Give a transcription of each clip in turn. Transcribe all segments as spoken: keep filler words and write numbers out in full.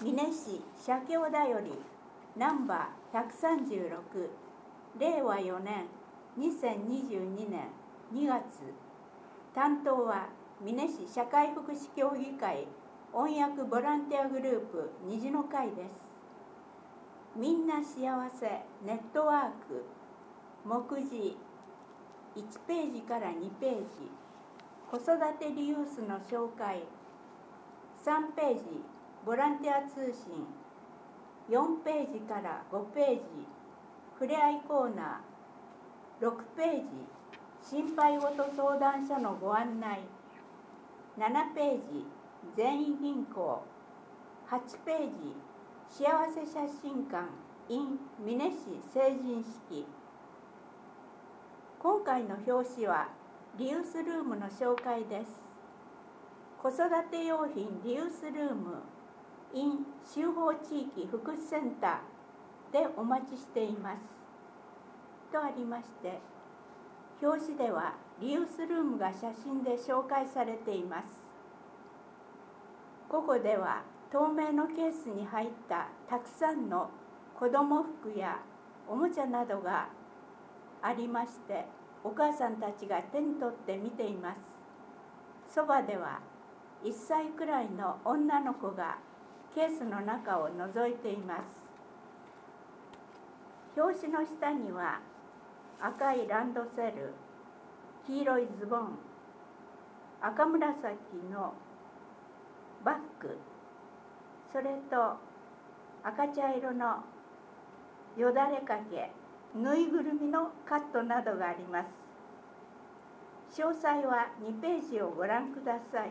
美祢市社協だよりナンバーひゃくさんじゅうろく、れいわよねんにせんにじゅうにねんにがつ。担当は美祢市社会福祉協議会音訳ボランティアグループ虹の会です。みんな幸せネットワーク目次いちページからにページ、子育てリユースの紹介さんページ、ボランティア通信よんページからごページ、ふれあいコーナーろくページ、心配事相談所のご案内ななページ、全員銀行はちページ、幸せ写真館 in 美祢市成人式。今回の表紙はリユースルームの紹介です。子育て用品リユースルーム in 修法地域福祉センターでお待ちしていますとありまして、表紙ではリユースルームが写真で紹介されています。ここでは透明のケースに入ったたくさんの子ども服やおもちゃなどがありまして、お母さんたちが手に取って見ています。そばではいっさいくらいの女の子がケースの中を覗いています。表紙の下には赤いランドセル、黄色いズボン、赤紫のバッグ、それと赤茶色のよだれかけ、ぬいぐるみのカットなどがあります。詳細はにページをご覧ください。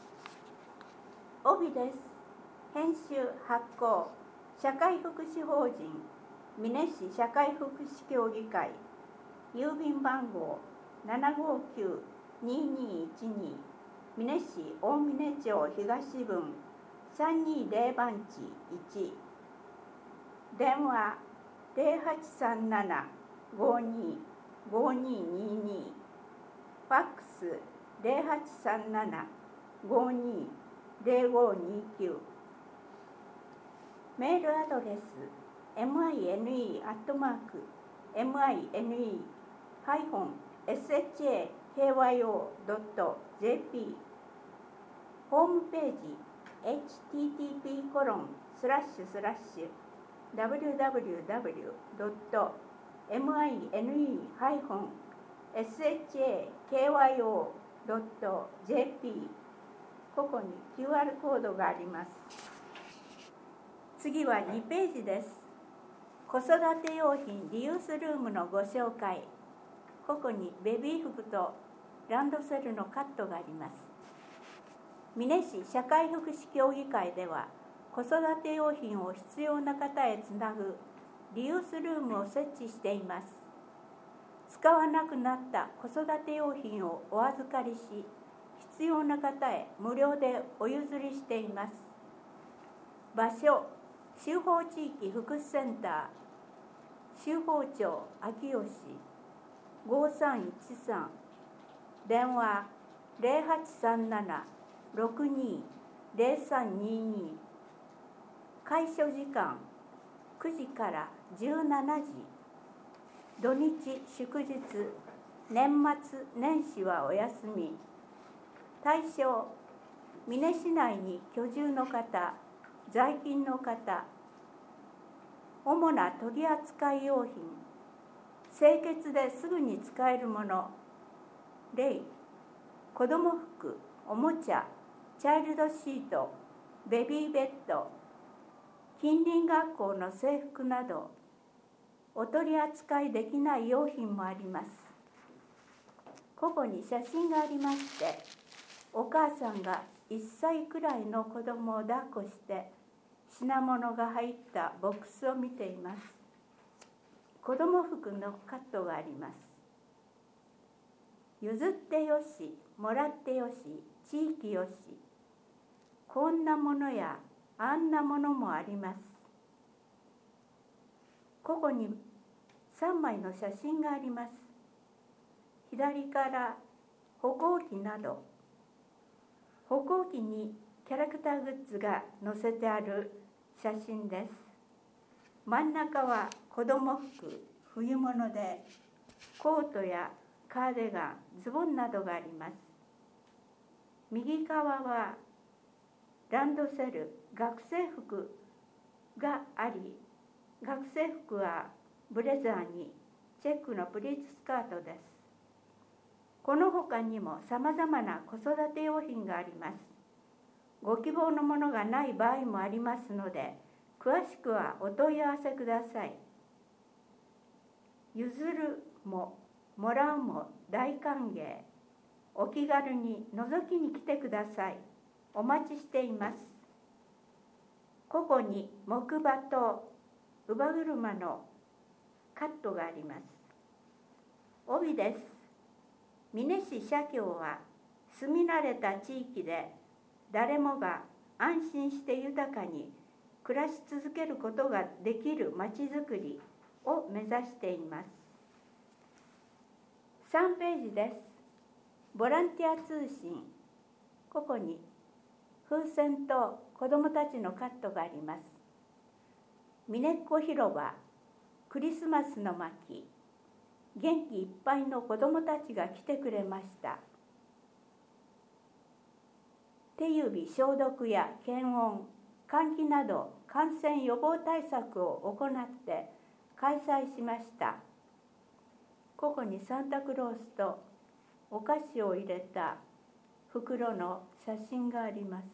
帯です。編集発行社会福祉法人美祢市社会福祉協議会、郵便番号 ななごきゅうににいちに 美祢市大峰町東分さんにゼロ番地いち、電話ゼロはちさんなな ごにごににに、ファックスゼロはちさんなな ごにゼロごにきゅう、メールアドレス ミネ アットマーク ミネ ハイフン シャコ ドット ジェーピー、 ホームページ エイチティーティーピーコロンスラッシュスラッシュダブリューダブリューダブリュードットミネ ハイフン シャコ ドット ジェーピー、 ここに キューアール コードがあります。次はにページです。子育て用品リユースルームのご紹介。ここにベビー服とランドセルのカットがあります。美祢市社会福祉協議会では、子育て用品を必要な方へつなぐリユースルームを設置しています。使わなくなった子育て用品をお預かりし、必要な方へ無料でお譲りしています。場所、修法地域福祉センター、修法町秋吉ごさんいちさん、電話ゼロはちさんなな ろくにゼロさんにに、開所時間くじからじゅうしちじ、土日祝日年末年始はお休み。対象、美祢市内に居住の方、在勤の方。主な取扱用品、清潔ですぐに使えるもの、例、子ども服、おもちゃ、チャイルドシート、ベビーベッド、近隣学校の制服など、お取り扱いできない用品もあります。ここに写真がありまして、お母さんがいっさいくらいの子供を抱っこして品物が入ったボックスを見ています。子供服のカットがあります。譲ってよし、もらってよし、地域よし、こんなものやあんなものもあります。ここにさんまいの写真があります。左から歩行器など、歩行器にキャラクターグッズが載せてある写真です。真ん中は子供服、冬物でコートやカーディガン、ズボンなどがあります。右側はランドセル、学生服があり、学生服はブレザーにチェックのプリーツスカートです。この他にもさまざまな子育て用品があります。ご希望のものがない場合もありますので、詳しくはお問い合わせください。譲るももらうも大歓迎。お気軽に覗きに来てください。お待ちしています。ここに木馬と乳母車のカットがあります。帯です。美祢市社協は住み慣れた地域で誰もが安心して豊かに暮らし続けることができるまちづくりを目指しています。さんページです。ボランティア通信。ここに風船と子どもたちのカットがあります。みねっこ広場、クリスマスの巻、元気いっぱいの子どもたちが来てくれました。手指消毒や検温、換気など感染予防対策を行って開催しました。ここにサンタクロースとお菓子を入れた袋の写真があります。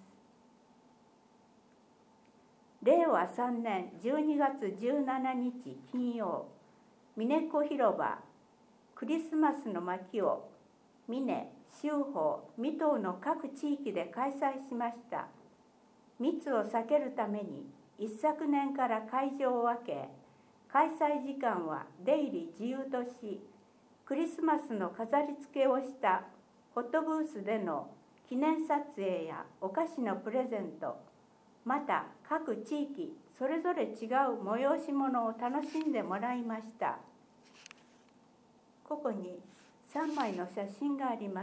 れいわさんねんじゅうにがつじゅうしちにち金曜、みねっこ広場クリスマスの巻を美祢、州法、水戸の各地域で開催しました。密を避けるために一昨年から会場を分け、開催時間は出入り自由とし、クリスマスの飾り付けをしたフォトブースでの記念撮影やお菓子のプレゼント、また各地域それぞれ違う催し物を楽しんでもらいました。ここにさんまいの写真があります。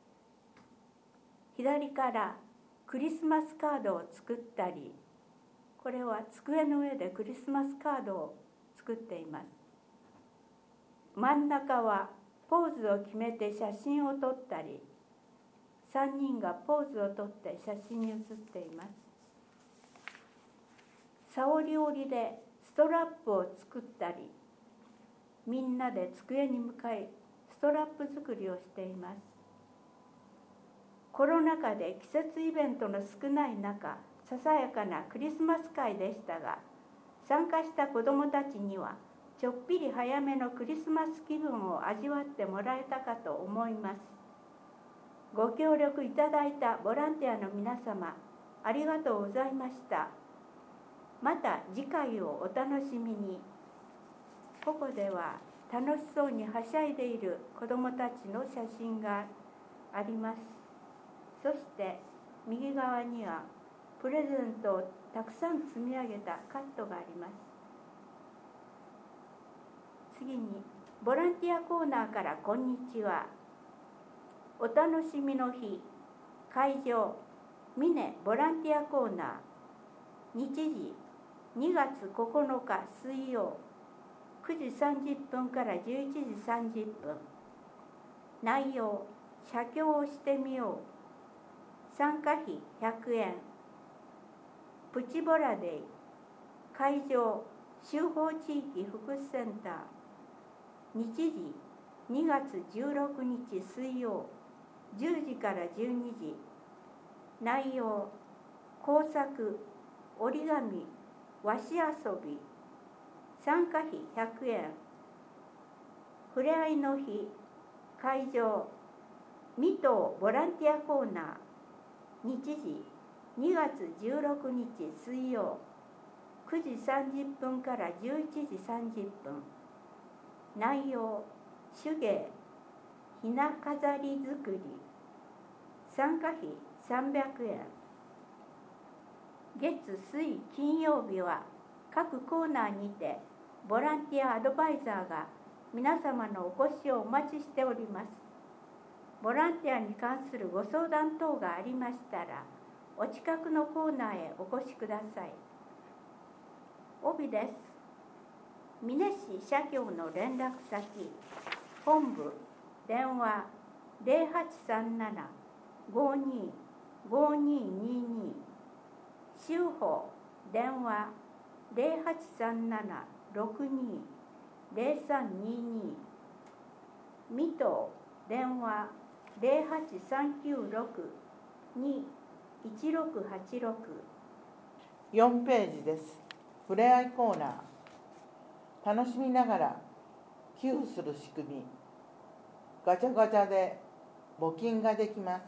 左からクリスマスカードを作ったり、これは机の上でクリスマスカードを作っています。真ん中はポーズを決めて写真を撮ったり、さんにんがポーズを撮って写真に写っています。さおり織りでストラップを作ったり、みんなで机に向かいストラップ作りをしています。コロナ禍で季節イベントの少ない中、ささやかなクリスマス会でしたが、参加した子どもたちにはちょっぴり早めのクリスマス気分を味わってもらえたかと思います。ご協力いただいたボランティアの皆様、ありがとうございました。また次回をお楽しみに。ここでは楽しそうにはしゃいでいる子どもたちの写真があります。そして右側にはプレゼントをたくさん積み上げたカットがあります。次にボランティアコーナーからこんにちは。お楽しみの日、会場美祢ボランティアコーナー、日時にがつここのか水曜くじさんじゅっぷんからじゅういちじさんじゅっぷん。内容、写経をしてみよう。参加費ひゃくえん。プチボラデイ。会場、州法地域福祉センター。日時、にがつじゅうろくにち水曜じゅうじからじゅうにじ。内容、工作、折り紙、和紙遊び。参加費ひゃくえん。ふれあいの日、会場、水戸ボランティアコーナー。日時、にがつじゅうろくにち水曜くじさんじゅっぷんからじゅういちじさんじゅっぷん。内容、手芸、ひな飾り作り。参加費さんびゃくえん。月水金曜日は各コーナーにてボランティアアドバイザーが皆様のお越しをお待ちしております。ボランティアに関するご相談等がありましたら、お近くのコーナーへお越しください。 帯です。美祢市社協の連絡先、本部電話ゼロはちさんなな ごーにー ごーにーにーにー、州法電話ゼロはちさんなな ろくにー ゼロさんにーにー、水戸電話ゼロはちさんきゅうろく にーいちろくはちろく。 よんページです。ふれあいコーナー。楽しみながら寄付する仕組み。ガチャガチャで募金ができます。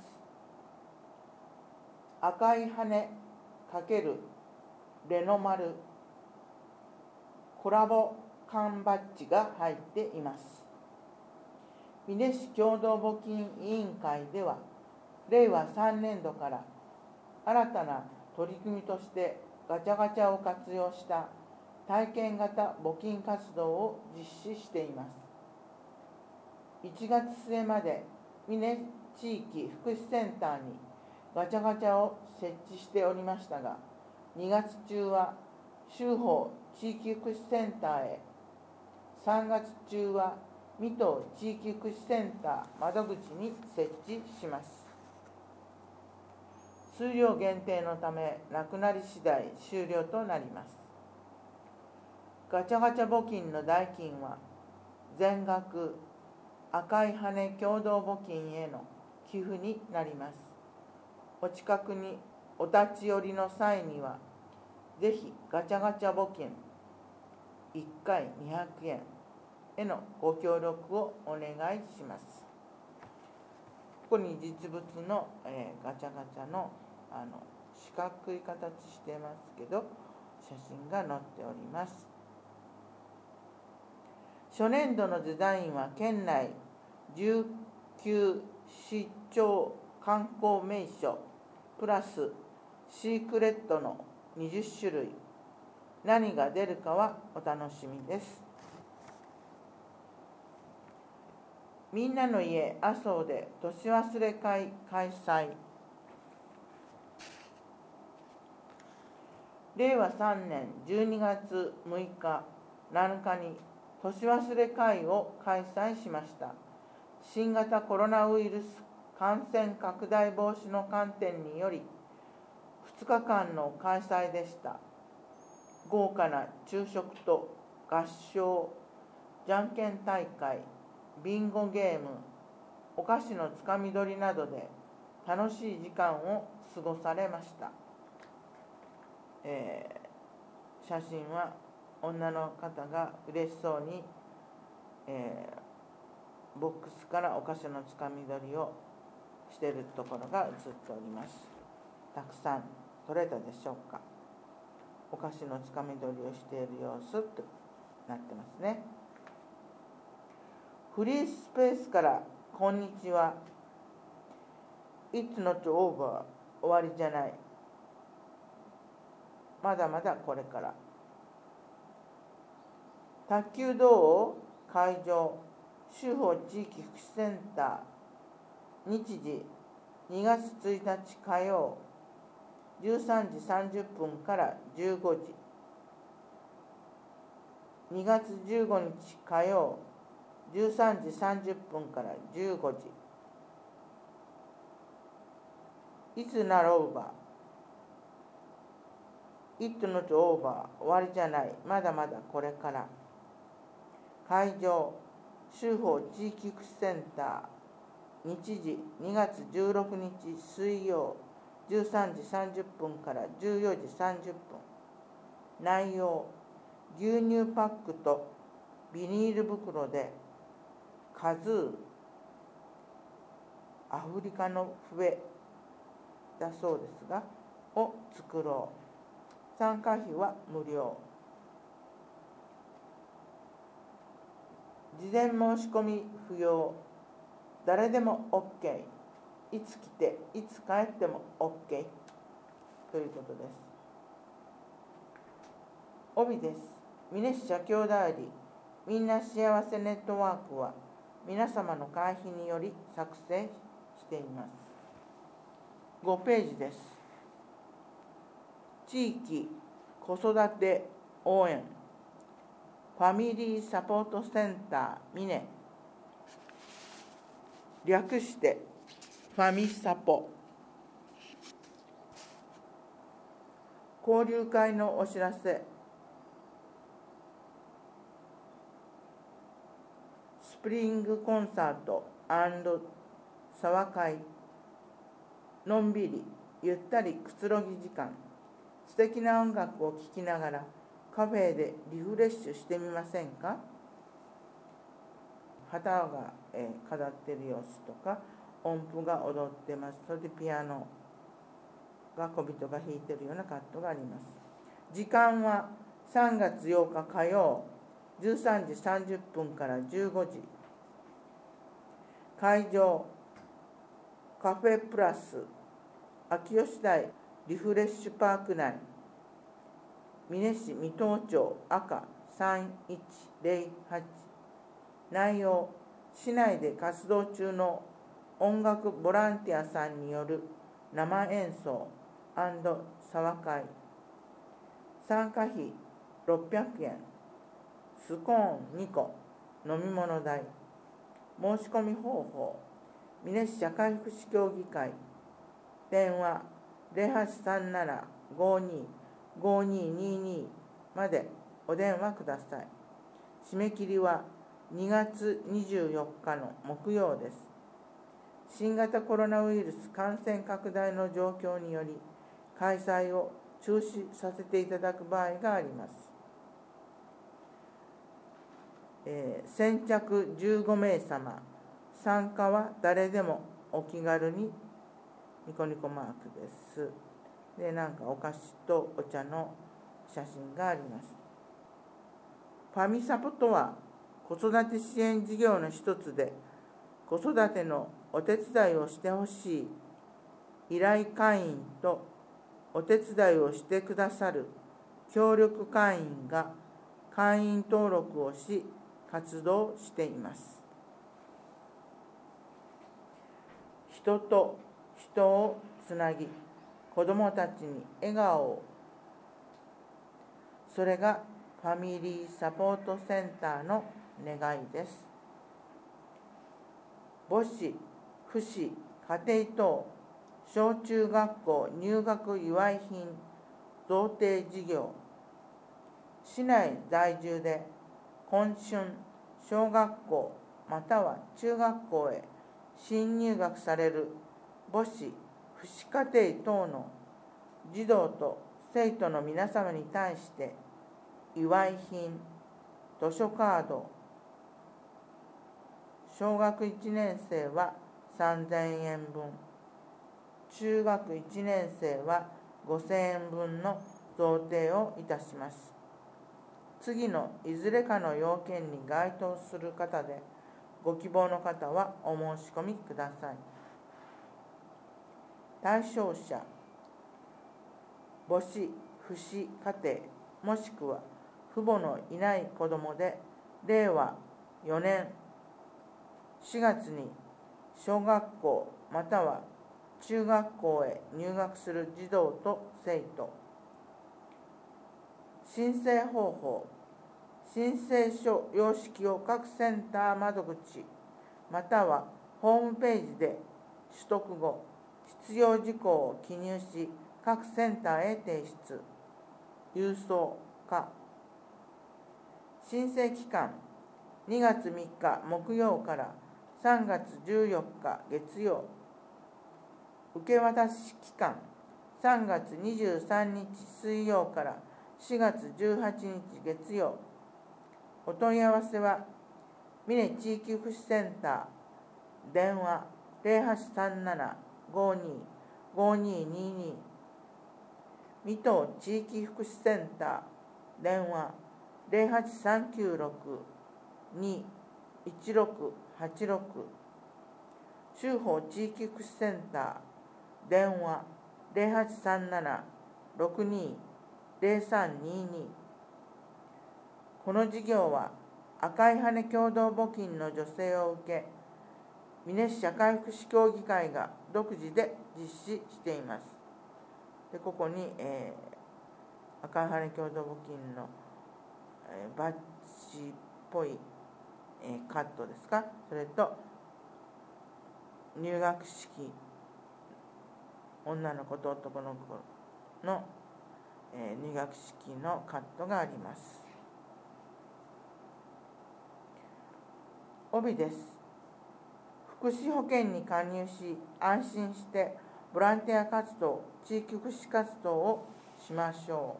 赤い羽×レノ丸コラボ缶バッジが入っています。美祢市共同募金委員会では、れいわさんねんどから新たな取り組みとしてガチャガチャを活用した体験型募金活動を実施しています。いちがつ末まで美祢地域福祉センターにガチャガチャを設置しておりましたが、にがつ中は州法地域福祉センターへ、さんがつ中は水戸地域福祉センター窓口に設置します。数量限定のためなくなり次第終了となります。ガチャガチャ募金の代金は全額赤い羽共同募金への寄付になります。お近くにお立ち寄りの際には、ぜひガチャガチャ募金いっかいにひゃくえんへのご協力をお願いします。ここに実物の、えー、ガチャガチャの、あの四角い形してますけど、写真が載っております。初年度のデザインは県内じゅうきゅう市町観光名所プラスシークレットのにじゅっしゅるい。何が出るかはお楽しみです。みんなの家麻生で年忘れ会開催。れいわさんねんじゅうにがつむいかなのかに年忘れ会を開催しました。新型コロナウイルス感染拡大防止の観点によりふつかかんの開催でした。豪華な昼食と合唱、じゃんけん大会、ビンゴゲーム、お菓子のつかみ取りなどで楽しい時間を過ごされました。えー、写真は女の方が嬉しそうに、えー、ボックスからお菓子のつかみ取りをしているところが写っております。たくさん撮れたでしょうか。お菓子のつかみ取りをしている様子となってますね。フリースペースからこんにちは。 It's not over 終わりじゃない、まだまだこれから。卓球道会場州法地域福祉センター、日時にがつついたち火曜じゅうさんじさんじゅっぷんからじゅうごじ、にがつじゅうごにち火曜じゅうさんじさんじゅっぷんからじゅうごじ。いつなろうば It not over 終わりじゃない、まだまだこれから。会場州法地域福祉センター、日時にがつじゅうろくにち水曜じゅうさんじさんじゅっぷんからじゅうよじさんじゅっぷん。内容、牛乳パックとビニール袋でカズー、アフリカの笛だそうですがを作ろう。参加費は無料。事前申し込み不要。誰でも OK。 いつ来ていつ帰っても OK ということです。帯です。美祢市社協代理みんな幸せネットワークは皆様の会費により作成しています。ごページです。地域子育て応援ファミリーサポートセンターミネ、略してファミサポ。交流会のお知らせ。スプリングコンサート&沢会、のんびりゆったりくつろぎ時間、素敵な音楽を聴きながらカフェでリフレッシュしてみませんか。旗が、えー、飾っている様子とか、音符が踊ってます。それでピアノが小人が弾いているようなカットがあります。時間はさんがつようか火曜じゅうさんじさんじゅっぷんからじゅうごじ。会場カフェプラス秋吉台リフレッシュパーク内、美祢市三東町赤さんいちゼロはち。内容、市内で活動中の音楽ボランティアさんによる生演奏&沢会。参加費ろっぴゃくえん、スコーンにこ、飲み物代。申し込み方法、美祢市社会福祉協議会、電話ゼロはちさんなな ごーにー ごーにーにーにーまでお電話ください。締め切りはにがつにじゅうよっかの木曜です。新型コロナウイルス感染拡大の状況により開催を中止させていただく場合があります。えー、先着じゅうごめいさま、参加は誰でもお気軽に。ニコニコマークです。で、なんかお菓子とお茶の写真があります。ファミサポとは子育て支援事業の一つで、子育てのお手伝いをしてほしい依頼会員とお手伝いをしてくださる協力会員が会員登録をし活動しています。人と人をつなぎ、子どもたちに笑顔を。それがファミリーサポートセンターの願いです。母子、父子、家庭等小中学校入学祝い品贈呈事業。市内在住で今春小学校または中学校へ新入学される母子、父子家庭等の児童と生徒の皆様に対して祝い品、図書カード、小学いちねんせいはさんぜんえんぶん、中学いちねんせいはごせんえんぶんの贈呈をいたします。次のいずれかの要件に該当する方で、ご希望の方はお申し込みください。対象者、母子、父子家庭、もしくは父母のいない子どもで、れいわよねんしがつに小学校または中学校へ入学する児童と生徒。申請方法、申請書様式を各センター窓口またはホームページで取得後、必要事項を記入し各センターへ提出。郵送か。申請期間にがつみっか木曜からさんがつじゅうよっか月曜。受け渡し期間さんがつにじゅうさんにち水曜からしがつじゅうはちにち月曜。お問い合わせは美祢地域福祉センター電話ゼロはちさんなな ごーにー ごーにーにーにー、水戸地域福祉センター電話ゼロはちさんきゅうろく にーいちろくはちろく、州法地域福祉センター電話ゼロはちさんなな ろくにー ゼロさんにーにー。この事業は赤い羽共同募金の助成を受け、美祢市社会福祉協議会が独自で実施しています。でここに、えー、赤い羽共同募金のえー、バッジっぽい、えー、カットですか、それと入学式、女の子と男の子の、えー、入学式のカットがあります。帯です。福祉保険に加入し、安心してボランティア活動、地域福祉活動をしましょ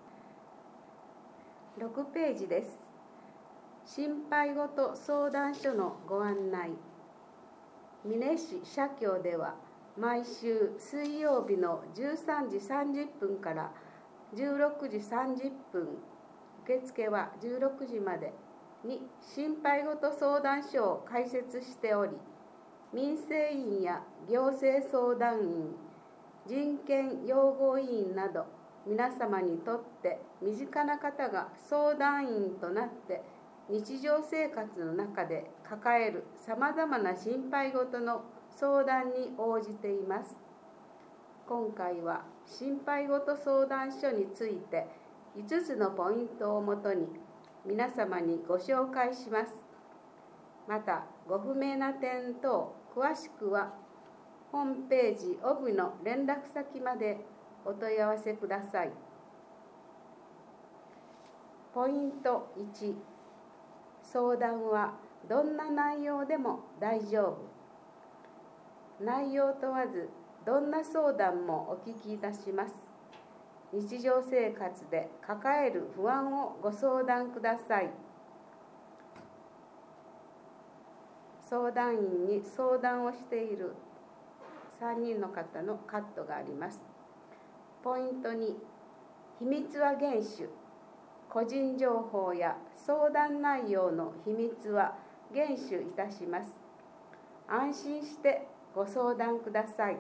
う。ろくページです。心配ごと相談所のご案内。美祢市社協では、毎週水曜日のじゅうさんじさんじゅっぷんからじゅうろくじさんじゅっぷん、受付はじゅうろくじまでに心配ごと相談所を開設しており、民生委員や行政相談員、人権擁護委員など皆様にとって身近な方が相談員となって日常生活の中で抱えるさまざまな心配事の相談に応じています。今回は心配事相談所についていつつのポイントをもとに皆様にご紹介します。またご不明な点等詳しくはホームページ帯の連絡先までお問い合わせください。ポイントいち、相談はどんな内容でも大丈夫。内容問わずどんな相談もお聞きいたします。日常生活で抱える不安をご相談ください。相談員に相談をしているさんにんの方のカットがあります。ポイントに、秘密は厳守。個人情報や相談内容の秘密は厳守いたします。安心してご相談ください。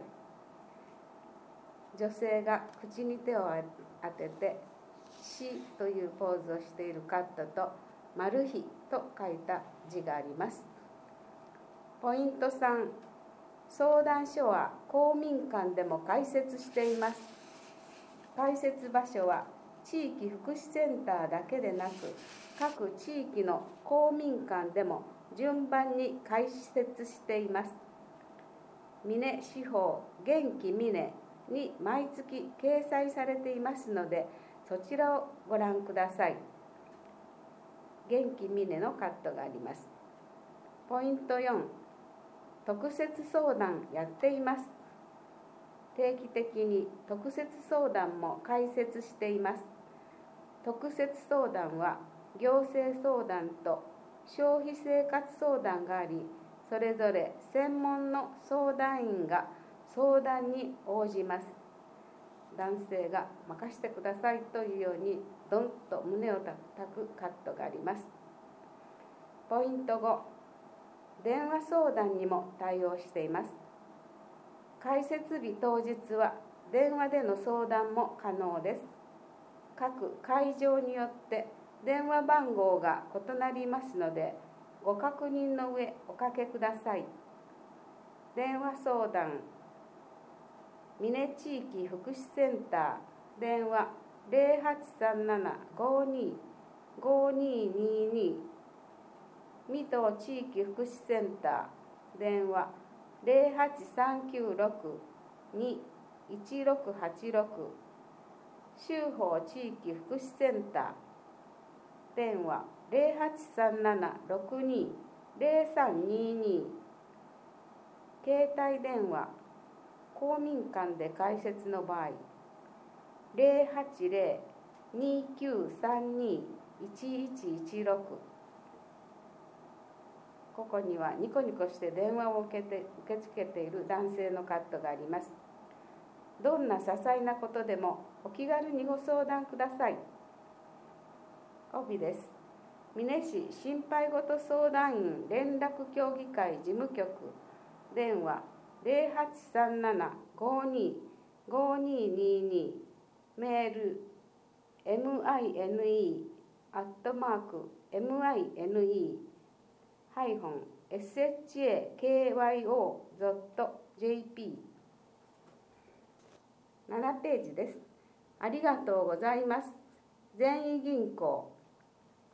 女性が口に手を当ててしというポーズをしているカットとマル秘と書いた字があります。ポイントさん、相談所は公民館でも開設しています。開設場所は地域福祉センターだけでなく、各地域の公民館でも順番に開設しています。美祢市法元気美祢に毎月掲載されていますので、そちらをご覧ください。元気美祢のカットがあります。ポイントよん、特設相談やっています。定期的に特設相談も開設しています。特設相談は行政相談と消費生活相談があり、それぞれ専門の相談員が相談に応じます。男性が任せてくださいというようにドンと胸を叩くカットがあります。ポイントご、電話相談にも対応しています。開設日当日は電話での相談も可能です。各会場によって電話番号が異なりますので、ご確認の上おかけください。電話相談、美祢地域福祉センター、電話ゼロはちさんなな ごにごににに、水戸地域福祉センター、電話ゼロはちさんきゅうろく にいちろくはちろく、州法地域福祉センター、電話ゼロはちさんなな ろくに ゼロさんにに、携帯電話公民館で開設の場合ゼロはちゼロ にきゅうさんに いちいちいちろく、ここにはニコニコして電話を受けて受け付けている男性のカットがあります。どんな些細なことでもお気軽にご相談ください。帯です。美祢市心配ごと相談員連絡協議会事務局、電話ゼロはちさんなな ごにごににに、メール ミネ アットマーク ミネ ハイフン エスエイチエーケーワイオー ドット ジェーピー。 ななページです。ありがとうございます。善意銀行、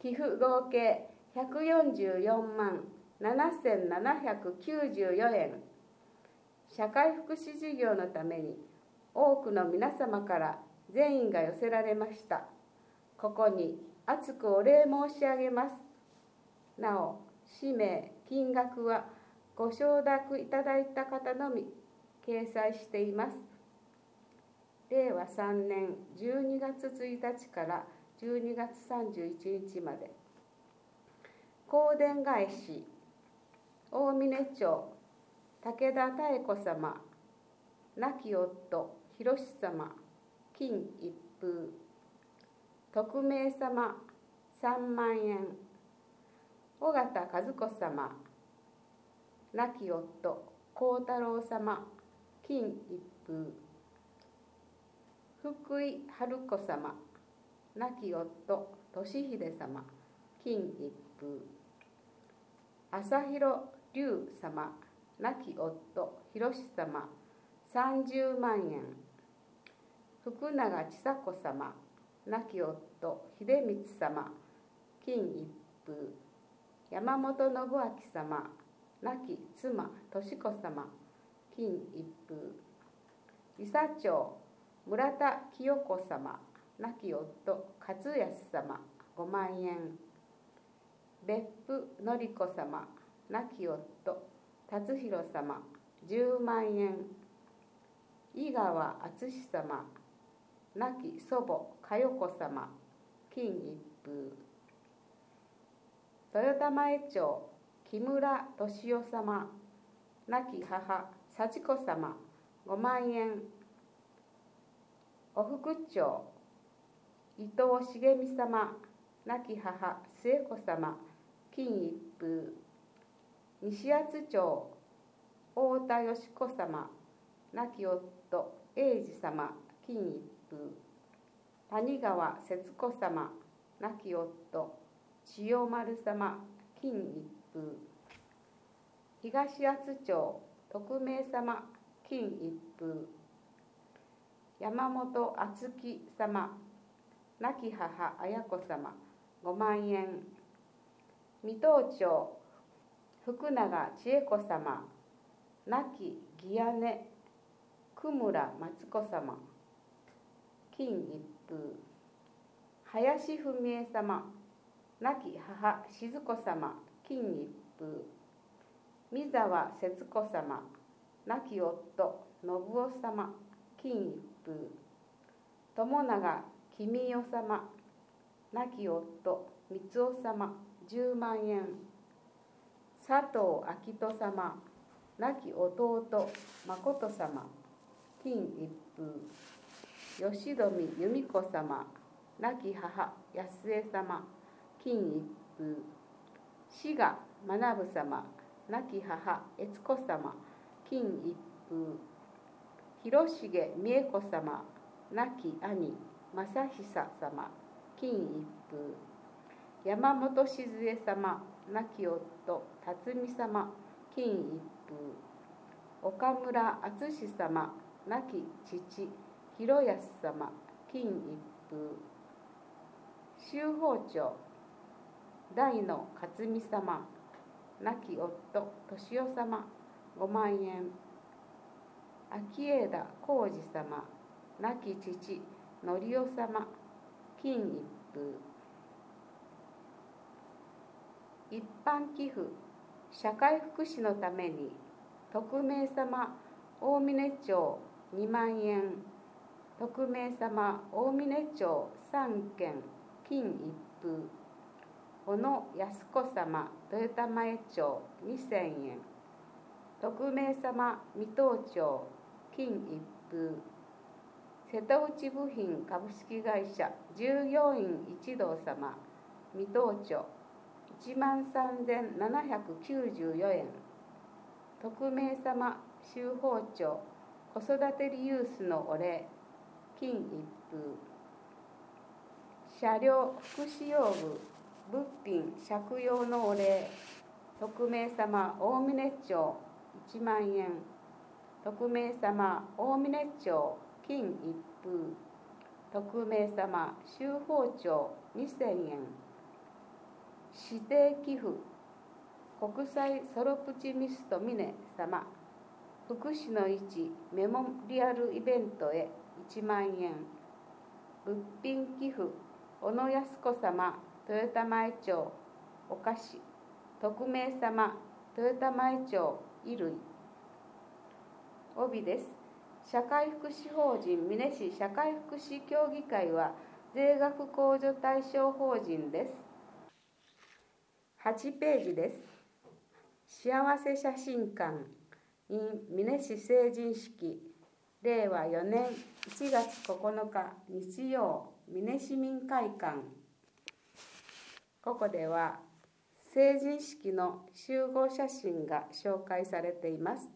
寄付合計ひゃくよんじゅうよんまんななせんななひゃくきゅうじゅうよえん。社会福祉事業のために多くの皆様から善意が寄せられました。ここに厚くお礼申し上げます。なお、氏名、金額はご承諾いただいた方のみ掲載しています。れいわさんねんじゅうにがつついたちからじゅうにがつさんじゅういちにちまで、香典返し、大峰町、武田妙子様、亡き夫、広様、金一封、匿名様、さんまんえん、尾形和子様、亡き夫、幸太郎様、金一封、福井春子様、亡き夫、俊秀様、金一封、朝広龍様、亡き夫、広様、さんじゅうまんえん、福永千佐子様、亡き夫、秀光様、金一封、山本信明様、亡き妻、敏子様、金一封、伊佐町、村田清子様、亡き夫、勝康様、ごまんえん、別府典子様、亡き夫、達弘様、じゅうまんえん、井川敦様、亡き祖母、佳代子様、金一封、豊田前町、木村敏夫様、亡き母、幸子様、ごまんえん、お副町、伊藤茂美様、亡き母、末子様、金一封、西厚町、太田よし子様、亡き夫、英二様、金一封、谷川節子様、亡き夫、千代丸様、金一封、東厚町、匿名様、金一封、山本敦樹様、亡き母、綾子様、ごまんえん、水戸町、福永千恵子様、亡き義姉、久村松子様、金一封、林文江様、亡き母、静子様、金一封、三沢節子様、亡き夫、信夫様、金一封、友永公代様、亡き夫、光夫様、じゅうまんえん、佐藤明人様、亡き弟、誠様、金一封、吉富由美子様、亡き母、安江様、金一封、志賀学様、亡き母、悦子様、金一封、広重美恵子様、亡き兄、正久様、金一封、山本静江様、亡き夫、辰巳様、金一封、岡村敦史様、亡き父、広安様、金一封、修法長、大野克美様、亡き夫、俊夫様、ごまんえん、秋枝浩二様、亡き父、則夫様、金一封、一般寄付、社会福祉のために、匿名様、大峰町にまんえん、匿名様、大峰町さんけん、金一封、小野靖子様、豊田前町にせんえん、匿名様、水戸町、金一封、瀬戸内部品株式会社従業員一同様、水戸町、いちまんさんぜんななひゃくきゅうじゅうよえん、匿名様、修法町、子育てリユースのお礼、金一封、車両福祉用具、物品借用のお礼、匿名様、大峰町、いちまんえん、匿名様、大峰町、金一封、匿名様、修法町、にせんえん、 指定寄付国際ソロプチミスト峰様福祉の市メモリアルイベントへいちまんえん。物品寄付小野靖子様豊田前町お菓子匿名様豊田前町衣類。帯です。社会福祉法人美祢市社会福祉協議会は税額控除対象法人です。はちページです。幸せ写真館 in 美祢市成人式れいわよねんいちがつここのか日曜美祢市民会館。ここでは成人式の集合写真が紹介されています。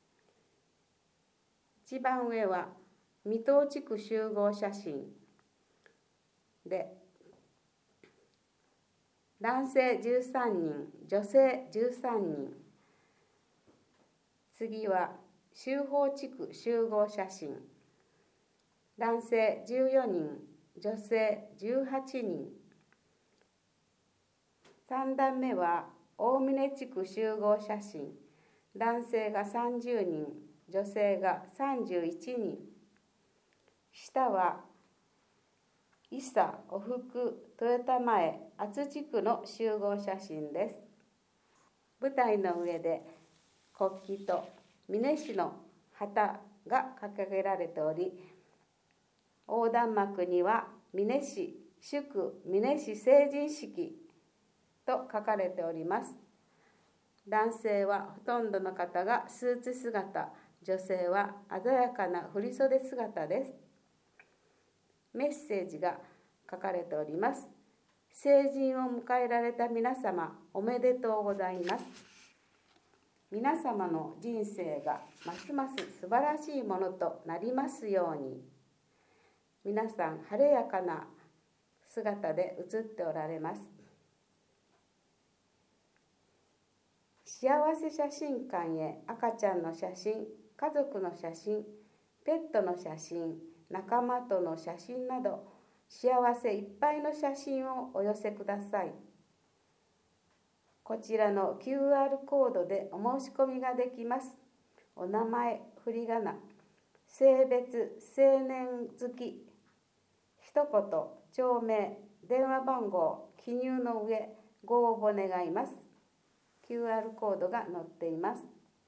一番上は水戸地区集合写真で男性じゅうさんにん女性じゅうさんにん。次は修法地区集合写真男性じゅうよにん女性じゅうはちにん。さん段目は大峰地区集合写真男性がさんじゅうにん女性がさんじゅういちにん。下は伊佐おふく豊田前厚地区の集合写真です。舞台の上で国旗と美祢市の旗が掲げられており、横断幕には美祢市祝美祢市成人式と書かれております。男性はほとんどの方がスーツ姿、女性は鮮やかな振袖姿です。メッセージが書かれております。成人を迎えられた皆様、おめでとうございます。皆様の人生がますます素晴らしいものとなりますように。皆さん晴れやかな姿で写っておられます。幸せ写真館へ赤ちゃんの写真、家族の写真、ペットの写真、仲間との写真など幸せいっぱいの写真をお寄せください。こちらの キューアール コードでお申し込みができます。お名前、振り仮名、性別、生年月、一言、町名、電話番号、記入の上、ご応募願います。キューアール コードが載っています。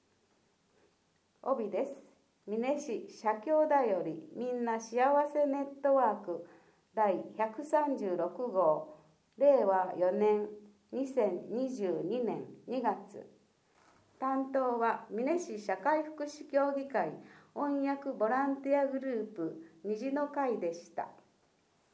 帯です。美祢市社協だよりみんな幸せネットワークだいひゃくさんじゅうろくごうれいわよねんにせんにじゅうにねんにがつ。担当は美祢市社会福祉協議会音訳ボランティアグループ虹の会でした。